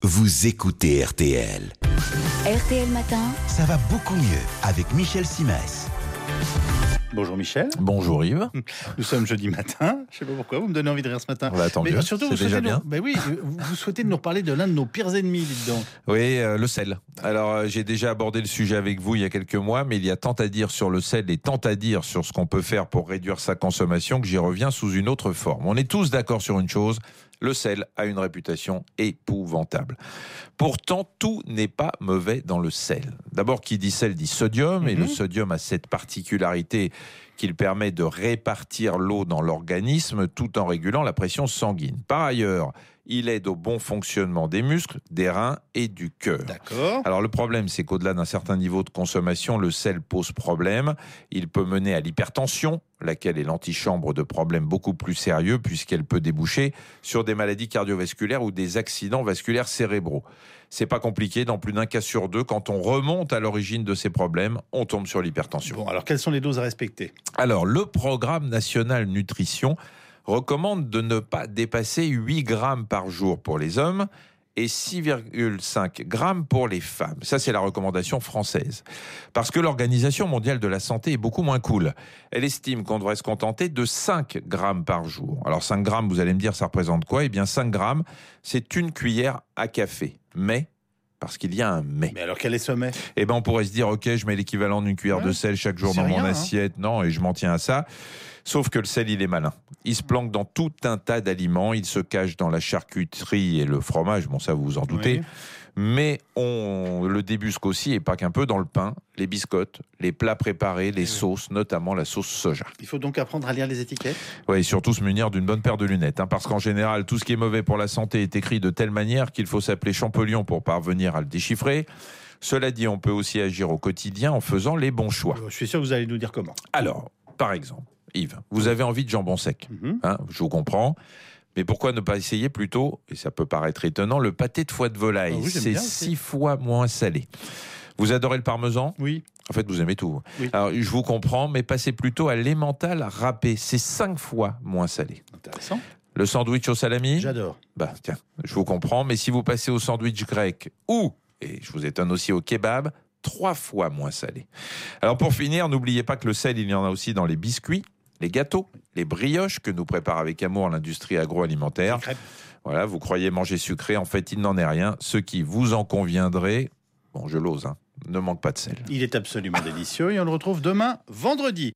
vous écoutez RTL. RTL Matin. Ça va beaucoup mieux avec Michel Simès. Bonjour Michel. Bonjour Yves. Nous sommes jeudi matin. Je ne sais pas pourquoi, vous me donnez envie de rire ce matin. Bah, tant mieux, surtout, c'est déjà bien. Vous souhaitez nous reparler de l'un de nos pires ennemis, dites donc. Oui, le sel. Alors, j'ai déjà abordé le sujet avec vous il y a quelques mois, mais il y a tant à dire sur le sel et tant à dire sur ce qu'on peut faire pour réduire sa consommation que j'y reviens sous une autre forme. On est tous d'accord sur une chose, le sel a une réputation épouvantable. Pourtant, tout n'est pas mauvais dans le sel. D'abord, qui dit sel dit sodium, et le sodium a cette particularité qu'il permet de répartir l'eau dans l'organisme tout en régulant la pression sanguine. Par ailleurs, il aide au bon fonctionnement des muscles, des reins et du cœur. D'accord. Alors le problème, c'est qu'au-delà d'un certain niveau de consommation, le sel pose problème. Il peut mener à l'hypertension, laquelle est l'antichambre de problèmes beaucoup plus sérieux puisqu'elle peut déboucher sur des maladies cardiovasculaires ou des accidents vasculaires cérébraux. C'est pas compliqué, dans plus d'un cas sur deux, quand on remonte à l'origine de ces problèmes, on tombe sur l'hypertension. Bon, alors quelles sont les doses à respecter ? Alors, le Programme national nutrition recommande de ne pas dépasser 8 grammes par jour pour les hommes et 6,5 grammes pour les femmes. Ça, c'est la recommandation française. Parce que l'Organisation mondiale de la santé est beaucoup moins cool. Elle estime qu'on devrait se contenter de 5 grammes par jour. Alors 5 grammes, vous allez me dire, ça représente quoi ? Eh bien 5 grammes, c'est une cuillère à café. Mais, parce qu'il y a un mais. Mais alors quel est ce mais ? Eh ben on pourrait se dire, ok, je mets l'équivalent d'une cuillère de sel chaque jour c'est dans mon rien, assiette. Non, et je m'en tiens à ça. Sauf que le sel, il est malin. Il se planque dans tout un tas d'aliments. Il se cache dans la charcuterie et le fromage. Bon, ça, vous vous en doutez. Oui. Mais on le débusque aussi, et pas qu'un peu, dans le pain, les biscottes, les plats préparés, les sauces, notamment la sauce soja. Il faut donc apprendre à lire les étiquettes ? Oui, et surtout se munir d'une bonne paire de lunettes. Parce qu'en général, tout ce qui est mauvais pour la santé est écrit de telle manière qu'il faut s'appeler Champollion pour parvenir à le déchiffrer. Cela dit, on peut aussi agir au quotidien en faisant les bons choix. Je suis sûr que vous allez nous dire comment. Alors, par exemple, Yves, vous avez envie de jambon sec. Je vous comprends. Mais pourquoi ne pas essayer plutôt, et ça peut paraître étonnant, le pâté de foie de volaille. Oui, j'aime c'est bien aussi. 6 fois moins salé. Vous adorez le parmesan ? Oui. En fait, vous aimez tout. Oui. Alors, je vous comprends, mais passez plutôt à l'emmental râpé. C'est 5 fois moins salé. Intéressant. Le sandwich au salami ? J'adore. Bah, tiens, je vous comprends, mais si vous passez au sandwich grec ou, et je vous étonne aussi, au kebab, 3 fois moins salé. Alors, pour finir, n'oubliez pas que le sel, il y en a aussi dans les biscuits, les gâteaux, les brioches que nous prépare avec amour l'industrie agroalimentaire. Les crêpes. Voilà, vous croyez manger sucré, en fait, il n'en est rien. Ce qui vous en conviendrait, bon, je l'ose, ne manque pas de sel. Il est absolument délicieux et on le retrouve demain, vendredi.